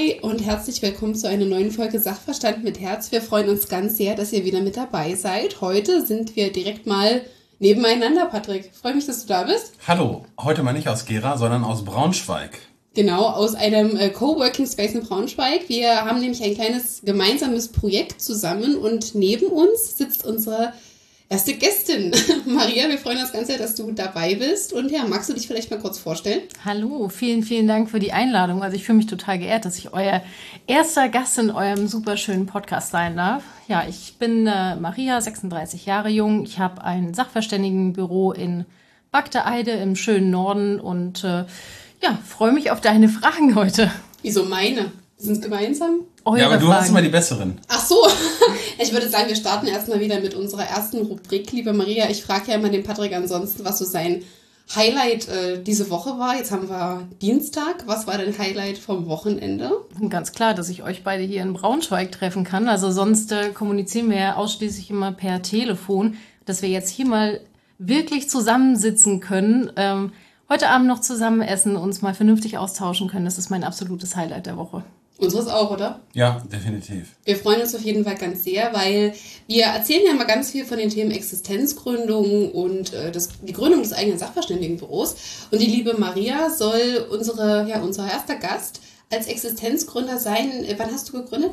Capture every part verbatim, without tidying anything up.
Hi und herzlich willkommen zu einer neuen Folge Sachverstand mit Herz. Wir freuen uns ganz sehr, dass ihr wieder mit dabei seid. Heute sind wir direkt mal nebeneinander, Patrick. Ich freue mich, dass du da bist. Hallo, heute mal nicht aus Gera, sondern aus Braunschweig. Genau, aus einem äh, Coworking Space in Braunschweig. Wir haben nämlich ein kleines gemeinsames Projekt zusammen und neben uns sitzt unsere erste Gästin, Maria. Wir freuen uns ganz sehr, dass du dabei bist. Und ja, magst du dich vielleicht mal kurz vorstellen? Hallo, vielen, vielen Dank für die Einladung. Also ich fühle mich total geehrt, dass ich euer erster Gast in eurem super schönen Podcast sein darf. Ja, ich bin äh, Maria, sechsunddreißig Jahre jung. Ich habe ein Sachverständigenbüro in Bagde-Eide im schönen Norden und äh, ja, freue mich auf deine Fragen heute. Wieso meine? Sind es gemeinsam? Eure ja, aber du Fragen. Hast immer die besseren. Ach so, ich würde sagen, wir starten erstmal wieder mit unserer ersten Rubrik. Liebe Maria, ich frage ja immer den Patrick ansonsten, was so sein Highlight äh, diese Woche war. Jetzt haben wir Dienstag. Was war dein Highlight vom Wochenende? Ganz klar, dass ich euch beide hier in Braunschweig treffen kann. Also sonst äh, kommunizieren wir ja ausschließlich immer per Telefon, dass wir jetzt hier mal wirklich zusammensitzen können, ähm, heute Abend noch zusammen essen, uns mal vernünftig austauschen können. Das ist mein absolutes Highlight der Woche. Unseres auch, oder? Ja, definitiv. Wir freuen uns auf jeden Fall ganz sehr, weil wir erzählen ja mal ganz viel von den Themen Existenzgründung und äh, das, die Gründung des eigenen Sachverständigenbüros. Und die liebe Maria soll unsere, ja, unser erster Gast als Existenzgründer sein. Wann hast du gegründet,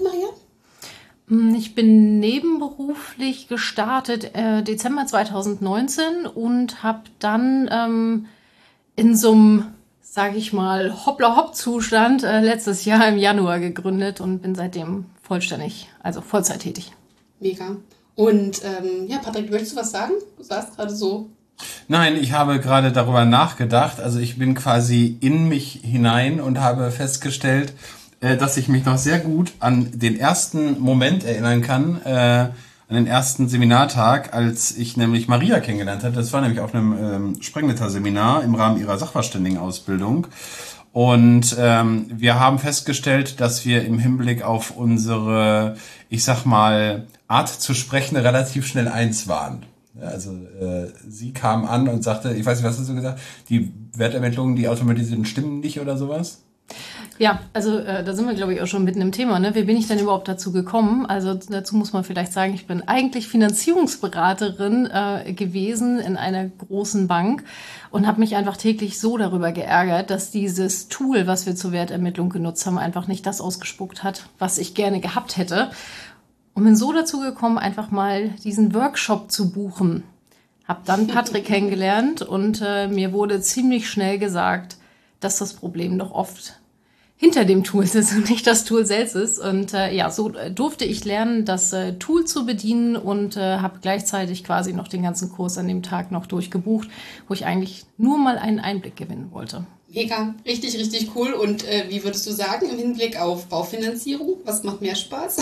Maria? Ich bin nebenberuflich gestartet äh, Dezember zweitausendneunzehn und habe dann ähm, in so einem, sage ich mal, Hoppla-Hopp-Zustand äh, letztes Jahr im Januar gegründet und bin seitdem vollständig, also Vollzeit tätig. Mega. Und ähm, ja, Patrick, möchtest du was sagen? Du saßt gerade so. Nein, ich habe gerade darüber nachgedacht. Also ich bin quasi in mich hinein und habe festgestellt, äh, dass ich mich noch sehr gut an den ersten Moment erinnern kann, äh, an den ersten Seminartag, als ich nämlich Maria kennengelernt hatte. Das war nämlich auf einem ähm, Sprengnetter-Seminar im Rahmen ihrer Sachverständigenausbildung. Und ähm, wir haben festgestellt, dass wir im Hinblick auf unsere, ich sag mal, Art zu sprechen relativ schnell eins waren. Also äh, sie kam an und sagte, ich weiß nicht, was hast du gesagt, die Wertermittlungen, die automatisierten stimmen nicht oder sowas? Ja, also äh, da sind wir, glaube ich, auch schon mitten im Thema. Ne? Wie bin ich denn überhaupt dazu gekommen? Also dazu muss man vielleicht sagen, ich bin eigentlich Finanzierungsberaterin äh, gewesen in einer großen Bank und habe mich einfach täglich so darüber geärgert, dass dieses Tool, was wir zur Wertermittlung genutzt haben, einfach nicht das ausgespuckt hat, was ich gerne gehabt hätte. Und bin so dazu gekommen, einfach mal diesen Workshop zu buchen. Hab dann Patrick kennengelernt und äh, mir wurde ziemlich schnell gesagt, dass das Problem doch oft hinter dem Tool sitzt und nicht das Tool selbst ist. Und äh, ja, so durfte ich lernen, das äh, Tool zu bedienen und äh, habe gleichzeitig quasi noch den ganzen Kurs an dem Tag noch durchgebucht, wo ich eigentlich nur mal einen Einblick gewinnen wollte. Mega, richtig, richtig cool. Und äh, wie würdest du sagen im Hinblick auf Baufinanzierung? Was macht mehr Spaß?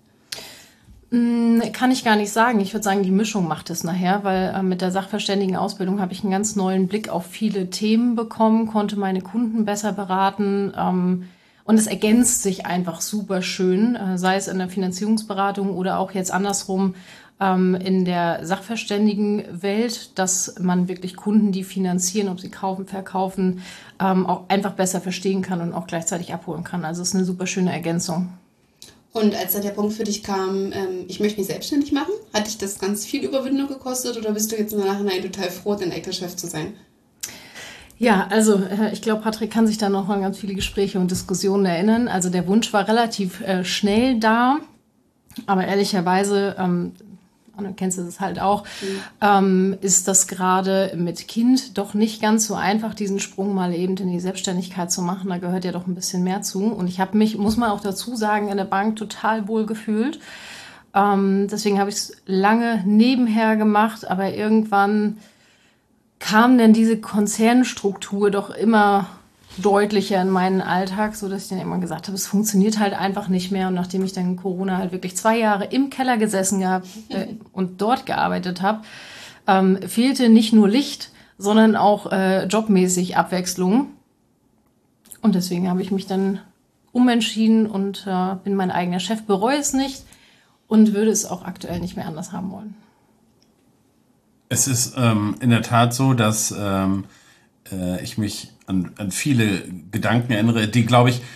Kann ich gar nicht sagen. Ich würde sagen, die Mischung macht es nachher, weil äh, mit der Sachverständigenausbildung habe ich einen ganz neuen Blick auf viele Themen bekommen, konnte meine Kunden besser beraten ähm, und es ergänzt sich einfach super schön, äh, sei es in der Finanzierungsberatung oder auch jetzt andersrum ähm, in der Sachverständigenwelt, dass man wirklich Kunden, die finanzieren, ob sie kaufen, verkaufen, ähm, auch einfach besser verstehen kann und auch gleichzeitig abholen kann. Also es ist eine super schöne Ergänzung. Und als dann der Punkt für dich kam, ähm, ich möchte mich selbstständig machen, hat dich das ganz viel Überwindung gekostet oder bist du jetzt im Nachhinein total froh, dein eigener Chef zu sein? Ja, also äh, ich glaube, Patrick kann sich da noch an ganz viele Gespräche und Diskussionen erinnern. Also der Wunsch war relativ äh, schnell da, aber ehrlicherweise, ähm, Anna, kennst du das halt auch, mhm. ähm, ist das gerade mit Kind doch nicht ganz so einfach, diesen Sprung mal eben in die Selbstständigkeit zu machen. Da gehört ja doch ein bisschen mehr zu. Und ich habe mich, muss man auch dazu sagen, in der Bank total wohl gefühlt. Ähm, deswegen habe ich es lange nebenher gemacht, aber irgendwann kam dann diese Konzernstruktur doch immer deutlicher in meinen Alltag, so dass ich dann immer gesagt habe, es funktioniert halt einfach nicht mehr. Und nachdem ich dann in Corona halt wirklich zwei Jahre im Keller gesessen gehabt äh, und dort gearbeitet habe, ähm, fehlte nicht nur Licht, sondern auch äh, jobmäßig Abwechslung. Und deswegen habe ich mich dann umentschieden und äh, bin mein eigener Chef, bereue es nicht und würde es auch aktuell nicht mehr anders haben wollen. Es ist ähm, in der Tat so, dass ähm, äh, ich mich an, an viele Gedanken erinnere, die, glaube ich,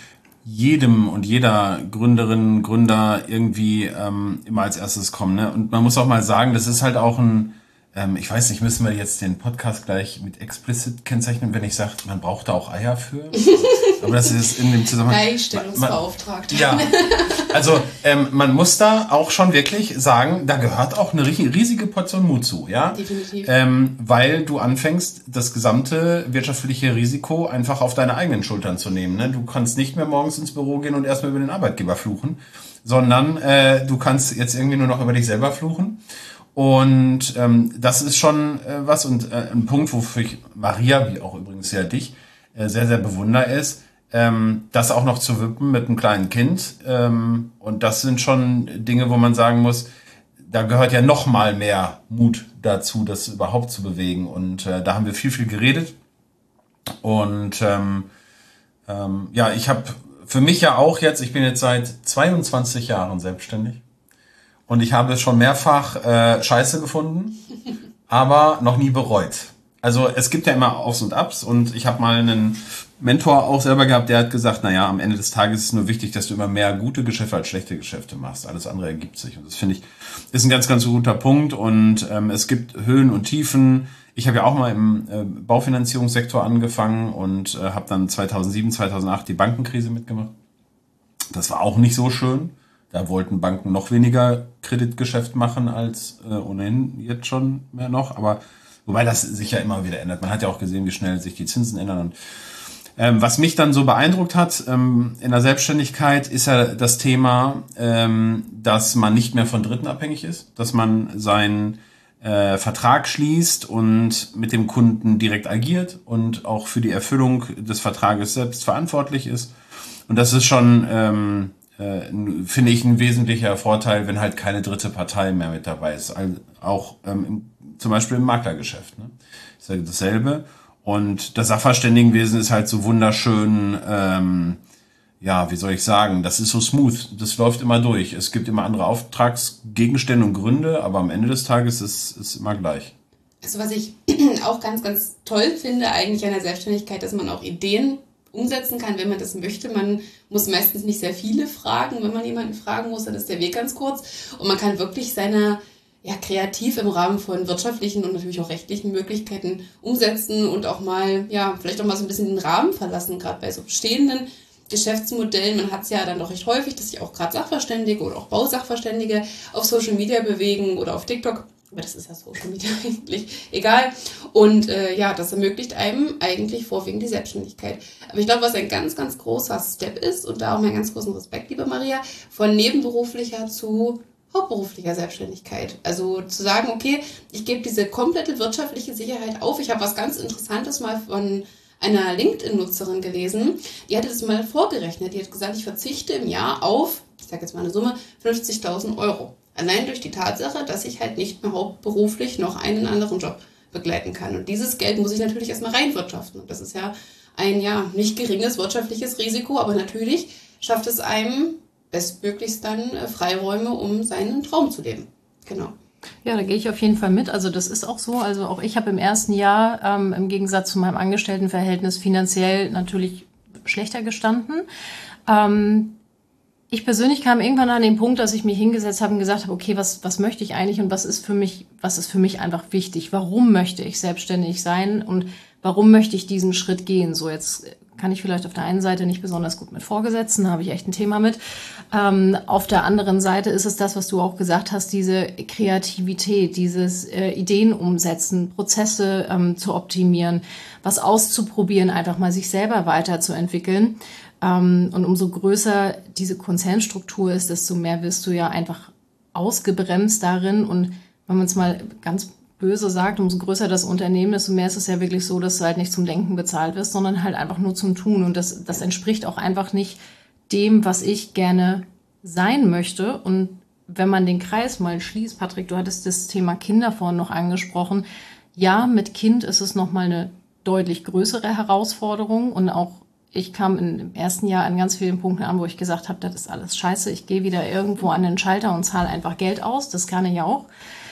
jedem und jeder Gründerin, Gründer irgendwie ähm, immer als erstes kommen. Ne? Und man muss auch mal sagen, das ist halt auch ein, ähm, ich weiß nicht, müssen wir jetzt den Podcast gleich mit explicit kennzeichnen, wenn ich sage, man braucht da auch Eier für? Aber das ist in dem Zusammenhang... Gleichstellungsbeauftragte. Ja, also ähm, man muss da auch schon wirklich sagen, da gehört auch eine riesige Portion Mut zu, ja? Definitiv. Ähm, weil du anfängst, das gesamte wirtschaftliche Risiko einfach auf deine eigenen Schultern zu nehmen. Ne? Du kannst nicht mehr morgens ins Büro gehen und erstmal über den Arbeitgeber fluchen, sondern äh, du kannst jetzt irgendwie nur noch über dich selber fluchen. Und ähm, das ist schon äh, was und äh, ein Punkt, wofür ich Maria, wie auch übrigens ja dich, äh, sehr, sehr bewundere ist, ähm, das auch noch zu wippen mit einem kleinen Kind. Ähm, und das sind schon Dinge, wo man sagen muss, da gehört ja noch mal mehr Mut dazu, das überhaupt zu bewegen. Und äh, da haben wir viel, viel geredet. Und ähm, ähm, ja, ich habe für mich ja auch jetzt, ich bin jetzt seit zweiundzwanzig Jahren selbstständig. Und ich habe schon mehrfach äh, Scheiße gefunden, aber noch nie bereut. Also es gibt ja immer Aufs und Abs und ich habe mal einen Mentor auch selber gehabt, der hat gesagt, naja, am Ende des Tages ist es nur wichtig, dass du immer mehr gute Geschäfte als schlechte Geschäfte machst. Alles andere ergibt sich. Und das finde ich, ist ein ganz, ganz guter Punkt. Und ähm, es gibt Höhen und Tiefen. Ich habe ja auch mal im äh, Baufinanzierungssektor angefangen und äh, habe dann zweitausendsieben, zweitausendacht die Bankenkrise mitgemacht. Das war auch nicht so schön. Da wollten Banken noch weniger Kreditgeschäft machen als äh, ohnehin jetzt schon mehr noch. Aber wobei das sich ja immer wieder ändert. Man hat ja auch gesehen, wie schnell sich die Zinsen ändern. Und ähm, was mich dann so beeindruckt hat ähm, in der Selbstständigkeit, ist ja das Thema, ähm, dass man nicht mehr von Dritten abhängig ist, dass man seinen äh, Vertrag schließt und mit dem Kunden direkt agiert und auch für die Erfüllung des Vertrages selbst verantwortlich ist. Und das ist schon... Ähm, Äh, finde ich ein wesentlicher Vorteil, wenn halt keine dritte Partei mehr mit dabei ist. Also auch ähm, im, zum Beispiel im Maklergeschäft. Ne? Ist ja dasselbe. Und das Sachverständigenwesen ist halt so wunderschön, ähm, ja, wie soll ich sagen, das ist so smooth, das läuft immer durch. Es gibt immer andere Auftragsgegenstände und Gründe, aber am Ende des Tages ist es immer gleich. Also was ich auch ganz, ganz toll finde eigentlich an der Selbstständigkeit, dass man auch Ideen umsetzen kann, wenn man das möchte. Man muss meistens nicht sehr viele fragen. Wenn man jemanden fragen muss, dann ist der Weg ganz kurz. Und man kann wirklich seine, ja, kreativ im Rahmen von wirtschaftlichen und natürlich auch rechtlichen Möglichkeiten umsetzen und auch mal, ja, vielleicht auch mal so ein bisschen den Rahmen verlassen, gerade bei so bestehenden Geschäftsmodellen. Man hat es ja dann doch recht häufig, dass sich auch gerade Sachverständige oder auch Bausachverständige auf Social Media bewegen oder auf TikTok. Aber das ist ja Social Media eigentlich egal. Und äh, ja, das ermöglicht einem eigentlich vorwiegend die Selbstständigkeit. Aber ich glaube, was ein ganz, ganz großer Step ist, und da auch meinen ganz großen Respekt, liebe Maria, von nebenberuflicher zu hauptberuflicher Selbstständigkeit. Also zu sagen, okay, ich gebe diese komplette wirtschaftliche Sicherheit auf. Ich habe was ganz Interessantes mal von einer LinkedIn-Nutzerin gelesen, die hatte das mal vorgerechnet. Die hat gesagt, ich verzichte im Jahr auf, ich sage jetzt mal eine Summe, fünfzigtausend Euro. Allein durch die Tatsache, dass ich halt nicht mehr hauptberuflich noch einen anderen Job begleiten kann. Und dieses Geld muss ich natürlich erstmal reinwirtschaften. Und das ist ja ein ja nicht geringes wirtschaftliches Risiko, aber natürlich schafft es einem bestmöglichst dann Freiräume, um seinen Traum zu leben. Genau. Ja, da gehe ich auf jeden Fall mit. Also das ist auch so. Also auch ich habe im ersten Jahr ähm, im Gegensatz zu meinem Angestelltenverhältnis finanziell natürlich schlechter gestanden. Ähm, Ich persönlich kam irgendwann an den Punkt, dass ich mich hingesetzt habe und gesagt habe, okay, was, was möchte ich eigentlich und was ist für mich, was ist für mich einfach wichtig? Warum möchte ich selbstständig sein und warum möchte ich diesen Schritt gehen? So, jetzt kann ich vielleicht auf der einen Seite nicht besonders gut mit Vorgesetzten, da habe ich echt ein Thema mit. Ähm, auf der anderen Seite ist es das, was du auch gesagt hast, diese Kreativität, dieses äh, Ideen umsetzen, Prozesse ähm, zu optimieren, was auszuprobieren, einfach mal sich selber weiterzuentwickeln. Um, und umso größer diese Konzernstruktur ist, desto mehr wirst du ja einfach ausgebremst darin. Und wenn man es mal ganz böse sagt, umso größer das Unternehmen, desto mehr ist es ja wirklich so, dass du halt nicht zum Denken bezahlt wirst, sondern halt einfach nur zum Tun. Und das, das entspricht auch einfach nicht dem, was ich gerne sein möchte. Und wenn man den Kreis mal schließt, Patrick, du hattest das Thema Kinder vorhin noch angesprochen. Ja, mit Kind ist es nochmal eine deutlich größere Herausforderung und auch ich kam im ersten Jahr an ganz vielen Punkten an, wo ich gesagt habe, das ist alles scheiße. Ich gehe wieder irgendwo an den Schalter und zahle einfach Geld aus. Das kann ich auch.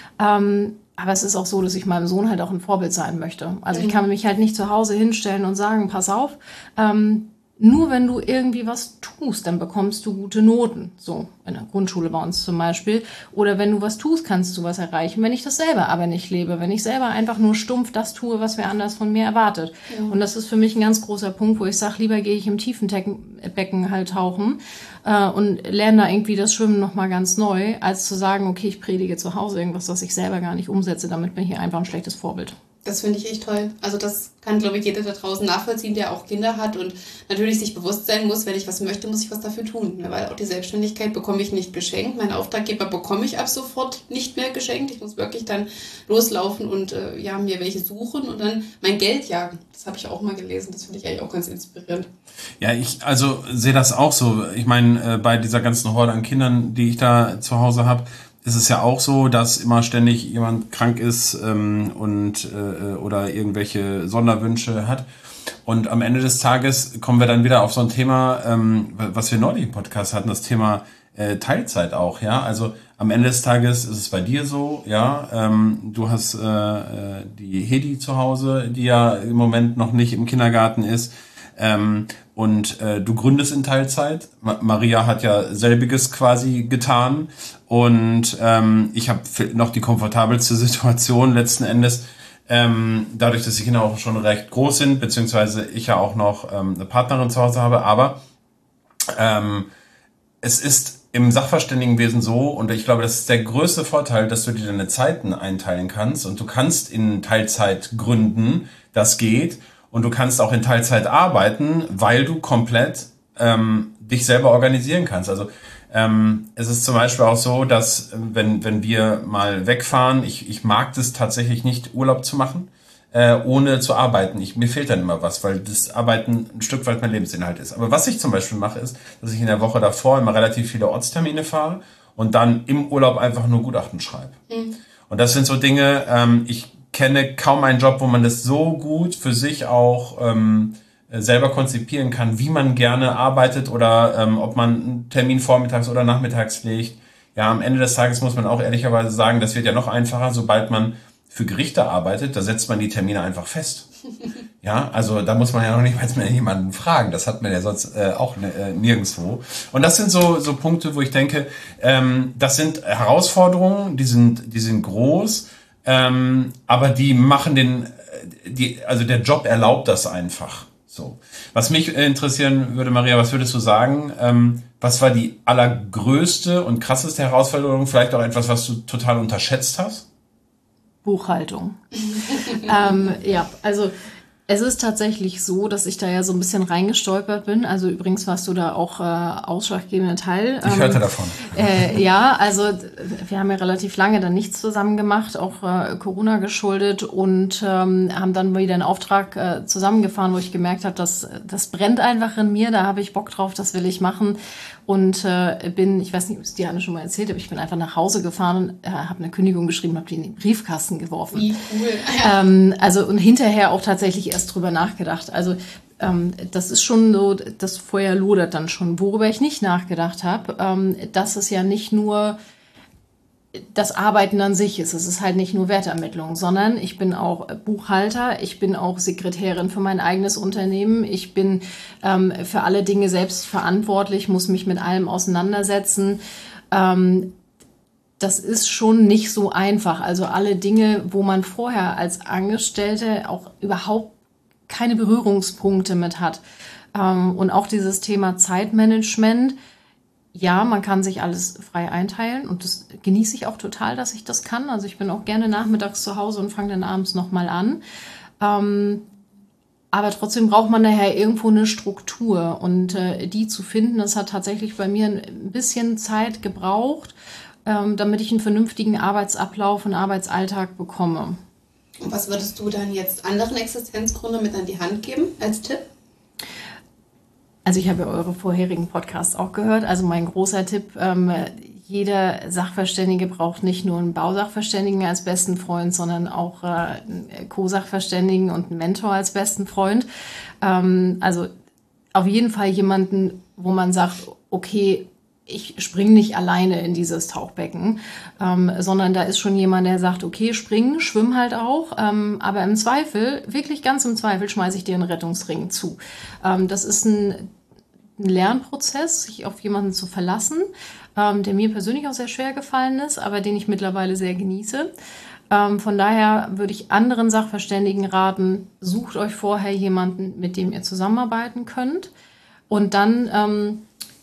Ähm, aber es ist auch so, dass ich meinem Sohn halt auch ein Vorbild sein möchte. Also ich kann mich halt nicht zu Hause hinstellen und sagen, pass auf, ähm, nur wenn du irgendwie was tust, dann bekommst du gute Noten. So, in der Grundschule bei uns zum Beispiel. Oder wenn du was tust, kannst du was erreichen. Wenn ich das selber aber nicht lebe, wenn ich selber einfach nur stumpf das tue, was wer anders von mir erwartet. Ja. Und das ist für mich ein ganz großer Punkt, wo ich sage, lieber gehe ich im tiefen Becken halt tauchen äh, und lerne da irgendwie das Schwimmen nochmal ganz neu, als zu sagen, okay, ich predige zu Hause irgendwas, was ich selber gar nicht umsetze. Damit bin ich hier einfach ein schlechtes Vorbild. Das finde ich echt toll. Also das kann, glaube ich, jeder da draußen nachvollziehen, der auch Kinder hat und natürlich sich bewusst sein muss, wenn ich was möchte, muss ich was dafür tun. Ja, weil auch die Selbstständigkeit bekomme ich nicht geschenkt. Mein Auftraggeber bekomme ich ab sofort nicht mehr geschenkt. Ich muss wirklich dann loslaufen und äh, ja, mir welche suchen und dann mein Geld jagen. Das habe ich auch mal gelesen. Das finde ich eigentlich auch ganz inspirierend. Ja, ich also sehe das auch so. Ich meine, äh, bei dieser ganzen Horde an Kindern, die ich da zu Hause habe, ist es ja auch so, dass immer ständig jemand krank ist ähm, und äh, oder irgendwelche Sonderwünsche hat. Und am Ende des Tages kommen wir dann wieder auf so ein Thema, ähm, was wir neulich im Podcast hatten, das Thema äh, Teilzeit auch. Ja, also am Ende des Tages ist es bei dir so, ja, ähm, du hast äh, die Hedi zu Hause, die ja im Moment noch nicht im Kindergarten ist. Ähm, und äh, du gründest in Teilzeit. Ma- Maria hat ja selbiges quasi getan und ähm, ich habe noch die komfortabelste Situation letzten Endes, ähm, dadurch, dass die Kinder auch schon recht groß sind, beziehungsweise ich ja auch noch ähm, eine Partnerin zu Hause habe, aber ähm, es ist im Sachverständigenwesen so, und ich glaube, das ist der größte Vorteil, dass du dir deine Zeiten einteilen kannst und du kannst in Teilzeit gründen, das geht. Und du kannst auch in Teilzeit arbeiten, weil du komplett ähm, dich selber organisieren kannst. Also ähm, es ist zum Beispiel auch so, dass wenn wenn wir mal wegfahren, ich ich mag das tatsächlich nicht, Urlaub zu machen, äh, ohne zu arbeiten. Ich, mir fehlt dann immer was, weil das Arbeiten ein Stück weit mein Lebensinhalt ist. Aber was ich zum Beispiel mache, ist, dass ich in der Woche davor immer relativ viele Ortstermine fahre und dann im Urlaub einfach nur Gutachten schreibe. Mhm. Und das sind so Dinge, ähm, ich kenne kaum einen Job, wo man das so gut für sich auch ähm, selber konzipieren kann, wie man gerne arbeitet oder ähm, ob man einen Termin vormittags oder nachmittags legt. Ja, am Ende des Tages muss man auch ehrlicherweise sagen, das wird ja noch einfacher, sobald man für Gerichte arbeitet, da setzt man die Termine einfach fest. Ja, also da muss man ja noch nicht mal mehr jemanden fragen. Das hat man ja sonst äh, auch äh, nirgendwo. Und das sind so so Punkte, wo ich denke, ähm, das sind Herausforderungen, die sind die sind groß. Ähm, aber die machen den, die, also der Job erlaubt das einfach. So. Was mich interessieren würde, Maria, was würdest du sagen? Ähm, was war die allergrößte und krasseste Herausforderung? Vielleicht auch etwas, was du total unterschätzt hast? Buchhaltung. ähm, ja, also es ist tatsächlich so, dass ich da ja so ein bisschen reingestolpert bin. Also übrigens warst du da auch äh, ausschlaggebender Teil. Ich hörte ähm, davon. Äh, ja, also wir haben ja relativ lange dann nichts zusammen gemacht, auch äh, Corona geschuldet und ähm, haben dann wieder einen Auftrag äh, zusammengefahren, wo ich gemerkt habe, dass das brennt einfach in mir, da habe ich Bock drauf, das will ich machen. Und äh, bin, ich weiß nicht, ob es Diane schon mal erzählt habe, ich bin einfach nach Hause gefahren, äh, habe eine Kündigung geschrieben, habe die in den Briefkasten geworfen. Wie cool. Ähm, also und hinterher auch tatsächlich erst drüber nachgedacht. Also ähm, das ist schon so, das Feuer lodert dann schon. Worüber ich nicht nachgedacht habe, ähm, dass es ja nicht nur das Arbeiten an sich ist. Es ist halt nicht nur Wertermittlung, sondern ich bin auch Buchhalter, ich bin auch Sekretärin für mein eigenes Unternehmen, ich bin ähm, für alle Dinge selbst verantwortlich, muss mich mit allem auseinandersetzen. Ähm, das ist schon nicht so einfach. Also alle Dinge, wo man vorher als Angestellte auch überhaupt keine Berührungspunkte mit hat. Ähm, und auch dieses Thema Zeitmanagement. Ja, man kann sich alles frei einteilen und das genieße ich auch total, dass ich das kann. Also ich bin auch gerne nachmittags zu Hause und fange dann abends nochmal an. Ähm, aber trotzdem braucht man daher irgendwo eine Struktur und äh, die zu finden, das hat tatsächlich bei mir ein bisschen Zeit gebraucht, ähm, damit ich einen vernünftigen Arbeitsablauf und Arbeitsalltag bekomme. Und was würdest du dann jetzt anderen Existenzgründern mit an die Hand geben als Tipp? Also ich habe ja eure vorherigen Podcasts auch gehört. Also mein großer Tipp, ähm, jeder Sachverständige braucht nicht nur einen Bausachverständigen als besten Freund, sondern auch äh, einen Co-Sachverständigen und einen Mentor als besten Freund. Ähm, also auf jeden Fall jemanden, wo man sagt, okay, ich springe nicht alleine in dieses Tauchbecken, ähm, sondern da ist schon jemand, der sagt, okay, springen, schwimm halt auch, ähm, aber im Zweifel, wirklich ganz im Zweifel, schmeiße ich dir einen Rettungsring zu. Ähm, das ist ein, ein Lernprozess, sich auf jemanden zu verlassen, ähm, der mir persönlich auch sehr schwer gefallen ist, aber den ich mittlerweile sehr genieße. Ähm, von daher würde ich anderen Sachverständigen raten, sucht euch vorher jemanden, mit dem ihr zusammenarbeiten könnt. Und dann ähm,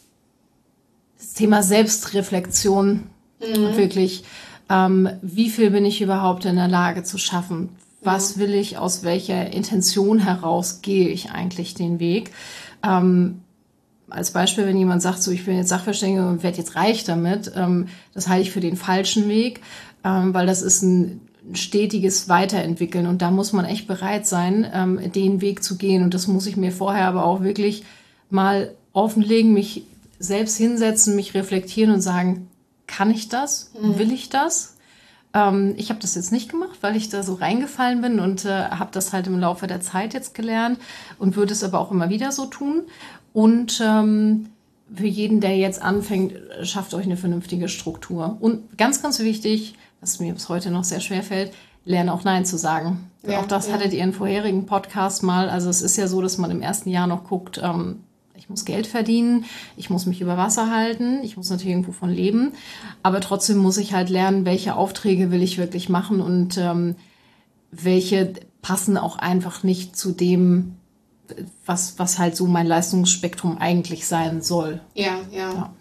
das Thema Selbstreflexion, mhm. wirklich, ähm, wie viel bin ich überhaupt in der Lage zu schaffen? Was will ich, aus welcher Intention heraus gehe ich eigentlich den Weg? Ähm, als Beispiel, wenn jemand sagt, so ich bin jetzt Sachverständiger und werde jetzt reich damit, ähm, das halte ich für den falschen Weg, ähm, weil das ist ein stetiges Weiterentwickeln und da muss man echt bereit sein, ähm, den Weg zu gehen und das muss ich mir vorher aber auch wirklich mal offenlegen, mich selbst hinsetzen, mich reflektieren und sagen, kann ich das? Mhm. Will ich das? Ähm, ich habe das jetzt nicht gemacht, weil ich da so reingefallen bin und äh, habe das halt im Laufe der Zeit jetzt gelernt und würde es aber auch immer wieder so tun. Und ähm, für jeden, der jetzt anfängt, schafft euch eine vernünftige Struktur. Und ganz, ganz wichtig, was mir bis heute noch sehr schwer fällt, lerne auch Nein zu sagen. Ja, auch das ja. hattet ihr in vorherigen Podcasts mal. Also es ist ja so, dass man im ersten Jahr noch guckt, ähm, ich muss Geld verdienen, ich muss mich über Wasser halten, ich muss natürlich irgendwo von leben. Aber trotzdem muss ich halt lernen, welche Aufträge will ich wirklich machen und ähm, welche passen auch einfach nicht zu dem, was, was halt so mein Leistungsspektrum eigentlich sein soll. Ja, ja. ja.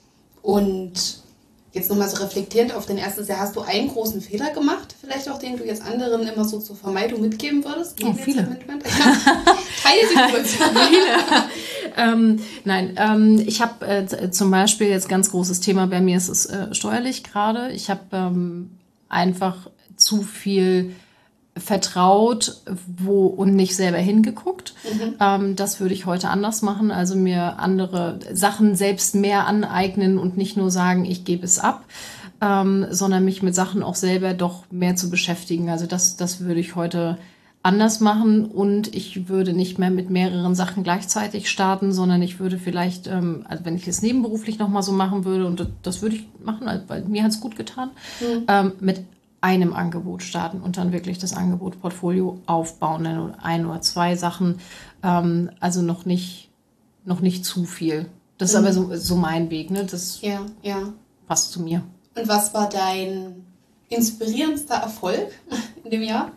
Und jetzt nochmal so reflektierend auf dein erstes Jahr, hast du einen großen Fehler gemacht, vielleicht auch, den du jetzt anderen immer so zur Vermeidung mitgeben würdest? Oh, viele. Teile sie kurz. Viele. ähm, nein, ähm, ich habe äh, zum Beispiel jetzt ganz großes Thema bei mir, ist es äh, steuerlich gerade. Ich habe ähm, einfach zu viel vertraut wo und nicht selber hingeguckt. Mhm. Ähm, das würde ich heute anders machen. Also mir andere Sachen selbst mehr aneignen und nicht nur sagen, ich gebe es ab, ähm, sondern mich mit Sachen auch selber doch mehr zu beschäftigen. Also das, das würde ich heute anders machen und ich würde nicht mehr mit mehreren Sachen gleichzeitig starten, sondern ich würde vielleicht, ähm, also wenn ich es nebenberuflich nochmal so machen würde, und das, das würde ich machen, weil mir hat es gut getan, mhm. ähm, mit einem Angebot starten und dann wirklich das Angebotsportfolio aufbauen, dann ein oder zwei Sachen, ähm, also noch nicht, noch nicht zu viel. Das ist mhm. aber so, so mein Weg, ne? Das ja, ja. passt zu mir. Und was war dein inspirierendster Erfolg in dem Jahr?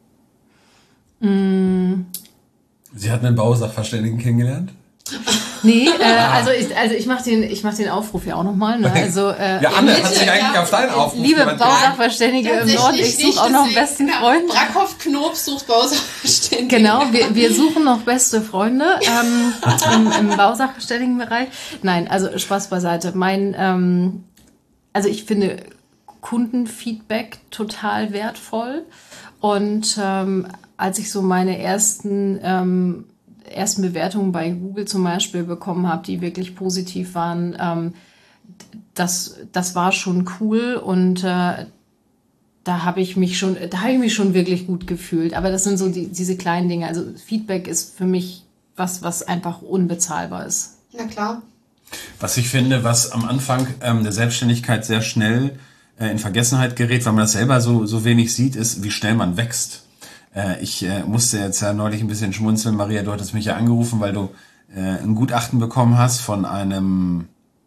Mm. Sie hat einen Bausachverständigen kennengelernt? Nee, äh, also ich, also ich mache den, ich mach den Aufruf ja auch nochmal. Ne? Also, äh, ja, Anne hat sich eigentlich auf deinen Aufruf. Liebe Bausachverständige im Norden, ich suche auch noch einen besten Freund. Brackhoff-Knob sucht Bausachverständige. Genau, wir, wir suchen noch beste Freunde ähm, im, im Bausachverständigenbereich. Nein, also Spaß beiseite. Mein, ähm, also ich finde Kundenfeedback total wertvoll. Und ähm, als ich so meine ersten ähm, ersten Bewertungen bei Google zum Beispiel bekommen habe, die wirklich positiv waren, ähm, das, das war schon cool und äh, da habe ich mich schon, da habe ich mich schon wirklich gut gefühlt. Aber das sind so die, diese kleinen Dinge. Also Feedback ist für mich was, was einfach unbezahlbar ist. Na klar. Was ich finde, was am Anfang ähm, der Selbstständigkeit sehr schnell äh, in Vergessenheit gerät, weil man das selber so, so wenig sieht, ist, wie schnell man wächst. Ich äh, musste jetzt ja neulich ein bisschen schmunzeln. Maria, du hattest mich ja angerufen, weil du äh, ein Gutachten bekommen hast von einem,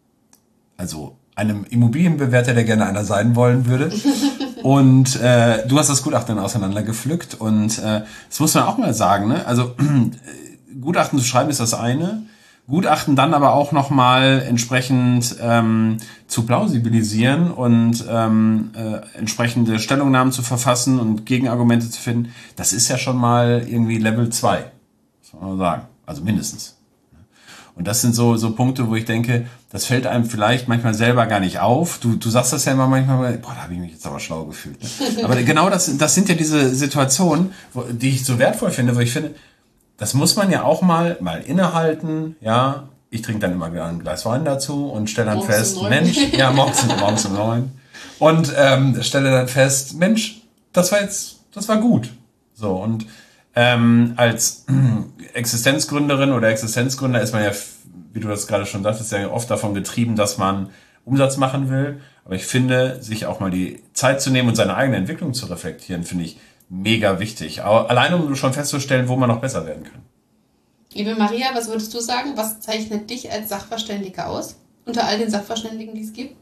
also einem Immobilienbewerter, der gerne einer sein wollen würde. Und äh, du hast das Gutachten dann auseinandergepflückt. Und äh, das muss man auch mal sagen, ne? Also äh, Gutachten zu schreiben ist das eine. Gutachten dann aber auch nochmal entsprechend ähm, zu plausibilisieren und ähm, äh, entsprechende Stellungnahmen zu verfassen und Gegenargumente zu finden, das ist ja schon mal irgendwie Level zwei, muss man mal sagen. Also mindestens. Und das sind so so Punkte, wo ich denke, das fällt einem vielleicht manchmal selber gar nicht auf. Du du sagst das ja immer manchmal, boah, da habe ich mich jetzt aber schlau gefühlt. Ne? Aber genau das das sind ja diese Situationen, wo, die ich so wertvoll finde, wo ich finde, das muss man ja auch mal, mal innehalten, ja. Ich trinke dann immer gerne ein Glas Wein dazu und stelle dann morgens fest, um Mensch, ja, morgens, morgens um neun. Und ähm, stelle dann fest, Mensch, das war jetzt, das war gut. So, und ähm, als Existenzgründerin oder Existenzgründer ist man ja f- wie du das gerade schon sagtest, ja oft davon getrieben, dass man Umsatz machen will. Aber ich finde, sich auch mal die Zeit zu nehmen und seine eigene Entwicklung zu reflektieren, finde ich mega wichtig. Aber allein, um schon festzustellen, wo man noch besser werden kann. Liebe Maria, was würdest du sagen? Was zeichnet dich als Sachverständige aus? Unter all den Sachverständigen, die es gibt?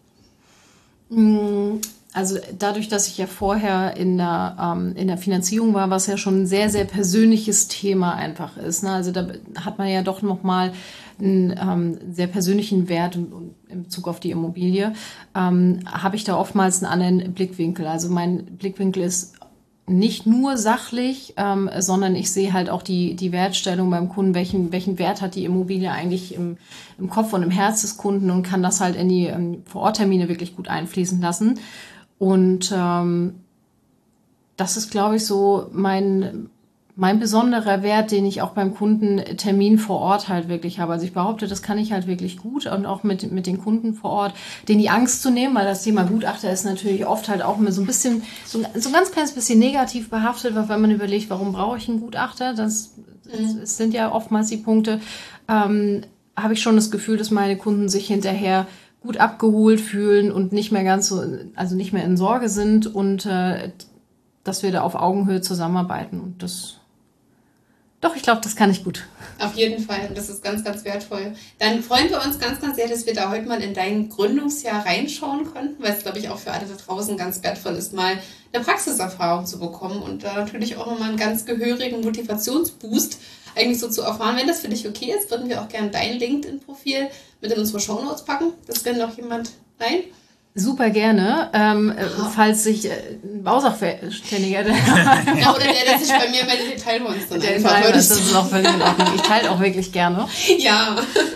Also dadurch, dass ich ja vorher in der, ähm, in der Finanzierung war, was ja schon ein sehr, sehr persönliches Thema einfach ist. Ne? Also da hat man ja doch nochmal einen ähm, sehr persönlichen Wert in, in Bezug auf die Immobilie. Ähm, habe ich da oftmals einen anderen Blickwinkel. Also mein Blickwinkel ist nicht nur sachlich, ähm, sondern ich sehe halt auch die, die Wertstellung beim Kunden, welchen, welchen Wert hat die Immobilie eigentlich im, im Kopf und im Herz des Kunden und kann das halt in die ähm, Vororttermine wirklich gut einfließen lassen. Und ähm, das ist, glaube ich, so mein, mein besonderer Wert, den ich auch beim Kundentermin vor Ort halt wirklich habe. Also ich behaupte, das kann ich halt wirklich gut und auch mit, mit den Kunden vor Ort, denen die Angst zu nehmen, weil das Thema Gutachter ist natürlich oft halt auch immer so ein bisschen, so, so ein ganz kleines bisschen negativ behaftet, weil wenn man überlegt, warum brauche ich einen Gutachter, das, das, das sind ja oftmals die Punkte, ähm, habe ich schon das Gefühl, dass meine Kunden sich hinterher gut abgeholt fühlen und nicht mehr ganz so, also nicht mehr in Sorge sind und äh, dass wir da auf Augenhöhe zusammenarbeiten. Und das, doch, ich glaube, das kann ich gut. Auf jeden Fall. Und das ist ganz, ganz wertvoll. Dann freuen wir uns ganz, ganz sehr, dass wir da heute mal in dein Gründungsjahr reinschauen konnten, weil es, glaube ich, auch für alle da draußen ganz wertvoll ist, mal eine Praxiserfahrung zu bekommen und da natürlich auch nochmal einen ganz gehörigen Motivationsboost eigentlich so zu erfahren. Wenn das für dich okay ist, würden wir auch gerne dein LinkedIn-Profil mit in unsere Shownotes packen. Das will noch jemand rein? Super gerne, ähm, falls sich äh, ein Bausachverständiger der ja, oder der, der sich bei mir meldet, den teilen wir uns dann der einfach. Teil, das ist auch völlig in Ordnung. Ich teile auch wirklich gerne. Ja.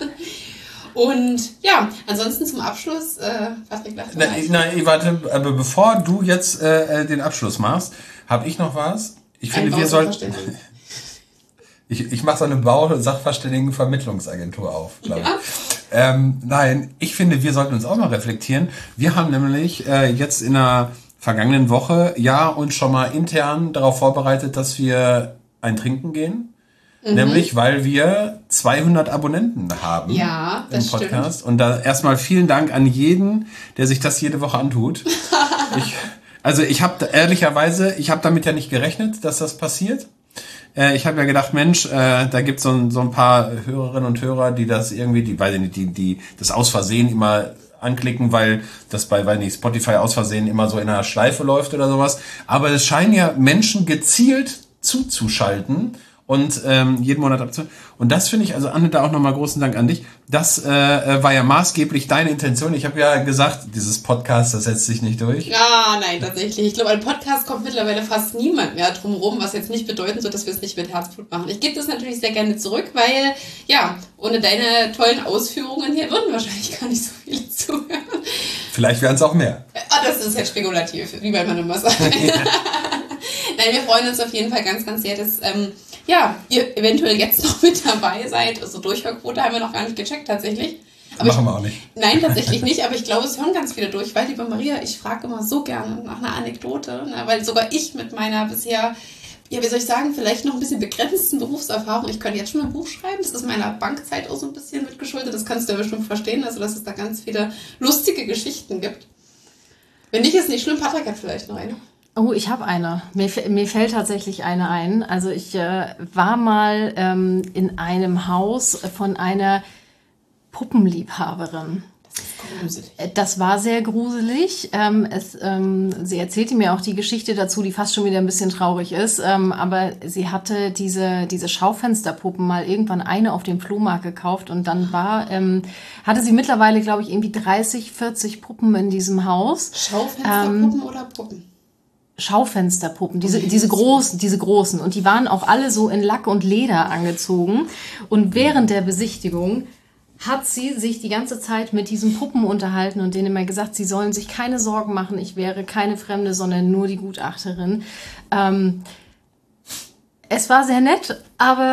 Und ja, ansonsten zum Abschluss, äh, Patrick lacht. Nein, nein, warte, aber bevor du jetzt äh, den Abschluss machst, habe ich noch was. Ich finde, wir sollten... Ich, ich mache so eine Bau-Sachverständigen-Vermittlungsagentur auf, glaube ich. Ja. Ähm, nein, ich finde, wir sollten uns auch mal reflektieren. Wir haben nämlich äh, jetzt in der vergangenen Woche ja uns schon mal intern darauf vorbereitet, dass wir ein Trinken gehen. Mhm. Nämlich, weil wir zweihundert Abonnenten haben ja, das im Podcast. Stimmt. Und da erstmal vielen Dank an jeden, der sich das jede Woche antut. ich, also ich habe ehrlicherweise, ich habe damit ja nicht gerechnet, dass das passiert. Ich habe ja gedacht, Mensch, äh, da gibt's so ein, so ein paar Hörerinnen und Hörer, die das irgendwie, die, weiß ich nicht, die, die das aus Versehen immer anklicken, weil das bei, weiß nicht, Spotify aus Versehen immer so in einer Schleife läuft oder sowas. Aber es scheinen ja Menschen gezielt zuzuschalten und ähm, jeden Monat abzu. Und das finde ich, also Anne, da auch nochmal großen Dank an dich. Das äh, war ja maßgeblich deine Intention. Ich habe ja gesagt, dieses Podcast, das setzt sich nicht durch. Ah, nein, tatsächlich. Ich glaube, ein Podcast kommt mittlerweile fast niemand mehr drum rum, was jetzt nicht bedeuten soll, dass wir es nicht mit Herzblut machen. Ich gebe das natürlich sehr gerne zurück, weil, ja, ohne deine tollen Ausführungen hier würden wahrscheinlich gar nicht so viele zuhören. Vielleicht wären es auch mehr. Ah, das ist jetzt spekulativ, wie bei man immer sagt. Ja. Nein, wir freuen uns auf jeden Fall ganz, ganz sehr, dass ähm, ja, ihr eventuell jetzt noch mit dabei seid. Also Durchhörquote haben wir noch gar nicht gecheckt tatsächlich. Aber Machen ich, wir auch nicht. Nein, tatsächlich nicht, aber ich glaube, es hören ganz viele durch, weil, liebe Maria, ich frage immer so gerne nach einer Anekdote, ne, weil sogar ich mit meiner bisher, ja, wie soll ich sagen, vielleicht noch ein bisschen begrenzten Berufserfahrung, ich könnte jetzt schon ein Buch schreiben, das ist meiner Bankzeit auch so ein bisschen mitgeschuldet, das kannst du ja bestimmt verstehen, also dass es da ganz viele lustige Geschichten gibt. Wenn nicht, ist nicht schlimm, Patrick hat vielleicht noch eine. Oh, ich habe eine. Mir, mir fällt tatsächlich eine ein. Also ich äh, war mal ähm, in einem Haus von einer Puppenliebhaberin. Das ist gruselig. Das war sehr gruselig. Ähm, es, ähm, sie erzählte mir auch die Geschichte dazu, die fast schon wieder ein bisschen traurig ist. Ähm, aber sie hatte diese, diese Schaufensterpuppen mal irgendwann eine auf dem Flohmarkt gekauft und dann war, ähm, hatte sie mittlerweile, glaube ich, irgendwie dreißig, vierzig Puppen in diesem Haus. Schaufensterpuppen ähm, oder Puppen? Schaufensterpuppen, diese, diese großen, diese großen. Und die waren auch alle so in Lack und Leder angezogen. Und während der Besichtigung hat sie sich die ganze Zeit mit diesen Puppen unterhalten und denen immer gesagt, sie sollen sich keine Sorgen machen, ich wäre keine Fremde, sondern nur die Gutachterin. Ähm, es war sehr nett, aber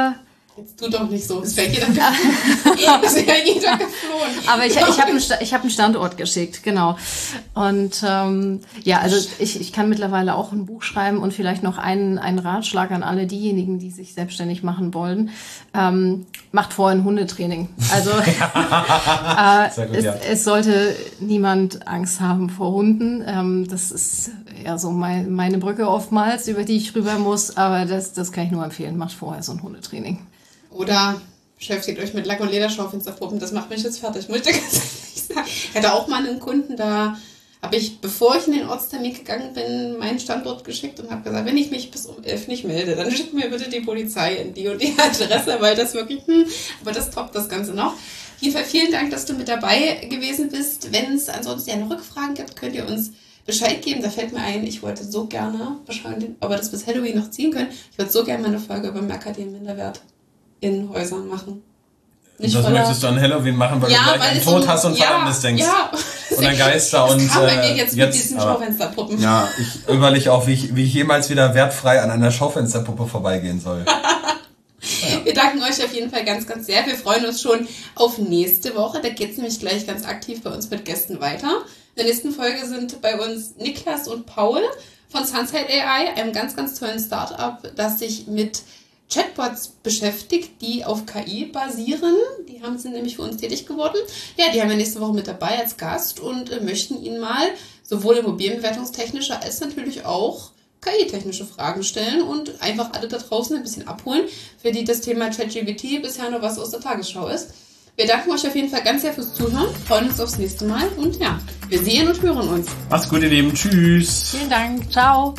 Jetzt tu doch nicht so, es wäre jeder geflohen. Es wäre jeder geflohen. Aber ich, ich habe einen, ich hab einen Standort geschickt, genau. Und ähm, ja, also ich, ich kann mittlerweile auch ein Buch schreiben und vielleicht noch einen, einen Ratschlag an alle diejenigen, die sich selbstständig machen wollen. Ähm, macht vorher ein Hundetraining. Also äh, gut, es, ja. es sollte niemand Angst haben vor Hunden. Ähm, das ist ja so mein, meine Brücke oftmals, über die ich rüber muss. Aber das, das kann ich nur empfehlen. Macht vorher so ein Hundetraining. Oder beschäftigt euch mit Lack- und Lederschaufensterpuppen. Das macht mich jetzt fertig, muss ich dir ganz ehrlich sagen. Ich hatte auch mal einen Kunden, da habe ich, bevor ich in den Ortstermin gegangen bin, meinen Standort geschickt und habe gesagt, wenn ich mich bis um elf nicht melde, dann schickt mir bitte die Polizei in die und die Adresse, weil das wirklich, hm, aber das toppt das Ganze noch. Auf jeden Fall vielen Dank, dass du mit dabei gewesen bist. Wenn es ansonsten ja noch Rückfragen gibt, könnt ihr uns Bescheid geben. Da fällt mir ein, ich wollte so gerne, wahrscheinlich, aber das bis Halloween noch ziehen können, ich würde so gerne mal eine Folge über Mercator-Minderwert in Häusern machen. Nicht das möchtest du an Halloween machen, weil ja, du gleich einen Tod hast und ja, Verdammtes denkst. Ja. Und an Geister das und... Das kam bei mir jetzt jetzt, mit diesen aber, Schaufensterpuppen. Ja, ich überlege auch, wie ich, wie ich jemals wieder wertfrei an einer Schaufensterpuppe vorbeigehen soll. Ja. Wir danken euch auf jeden Fall ganz, ganz sehr. Wir freuen uns schon auf nächste Woche. Da geht es nämlich gleich ganz aktiv bei uns mit Gästen weiter. In der nächsten Folge sind bei uns Niklas und Paul von Sunset A I, einem ganz, ganz tollen Startup, das sich mit Chatbots beschäftigt, die auf K I basieren. Die haben sind nämlich für uns tätig geworden. Ja, die haben wir nächste Woche mit dabei als Gast und äh, möchten Ihnen mal sowohl immobilienbewertungstechnische als natürlich auch K I-technische Fragen stellen und einfach alle da draußen ein bisschen abholen, für die das Thema ChatGPT bisher noch was aus der Tagesschau ist. Wir danken euch auf jeden Fall ganz sehr fürs Zuhören, freuen uns aufs nächste Mal und ja, wir sehen und hören uns. Macht's gut, ihr Lieben. Tschüss. Vielen Dank. Ciao.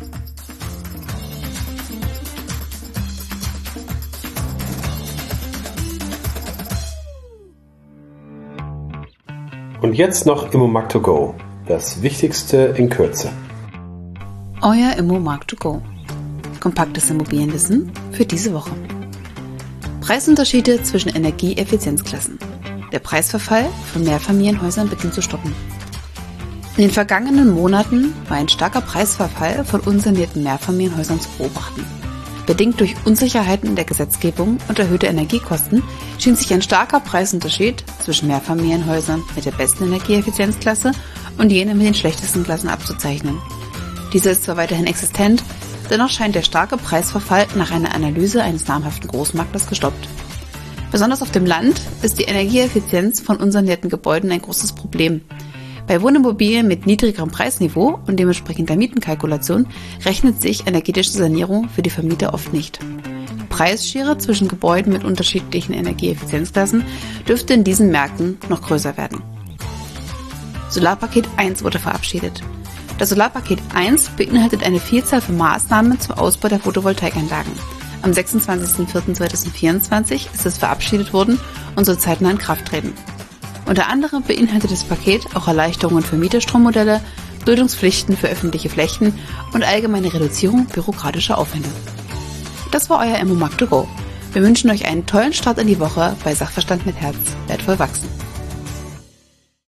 Und jetzt noch Immomarkt to go. Das Wichtigste in Kürze. Euer Immomarkt to go. Kompaktes Immobilienwissen für diese Woche. Preisunterschiede zwischen Energieeffizienzklassen. Der Preisverfall von Mehrfamilienhäusern beginnt zu stoppen. In den vergangenen Monaten war ein starker Preisverfall von unsanierten Mehrfamilienhäusern zu beobachten. Bedingt durch Unsicherheiten in der Gesetzgebung und erhöhte Energiekosten schien sich ein starker Preisunterschied zwischen Mehrfamilienhäusern mit der besten Energieeffizienzklasse und jenen mit den schlechtesten Klassen abzuzeichnen. Dieser ist zwar weiterhin existent, dennoch scheint der starke Preisverfall nach einer Analyse eines namhaften Großmaklers gestoppt. Besonders auf dem Land ist die Energieeffizienz von unsanierten Gebäuden ein großes Problem. Bei Wohnimmobilien mit niedrigerem Preisniveau und dementsprechender Mietenkalkulation rechnet sich energetische Sanierung für die Vermieter oft nicht. Preisschere zwischen Gebäuden mit unterschiedlichen Energieeffizienzklassen dürfte in diesen Märkten noch größer werden. Solarpaket eins wurde verabschiedet. Das Solarpaket eins beinhaltet eine Vielzahl von Maßnahmen zum Ausbau der Photovoltaikanlagen. Am sechsundzwanzigsten vierten zweitausendvierundzwanzig ist es verabschiedet worden und soll zeitnah in Kraft treten. Unter anderem beinhaltet das Paket auch Erleichterungen für Mieterstrommodelle, Duldungspflichten für öffentliche Flächen und allgemeine Reduzierung bürokratischer Aufwände. Das war euer Immomarkt to go. Wir wünschen euch einen tollen Start in die Woche bei Sachverstand mit Herz, wertvoll wachsen.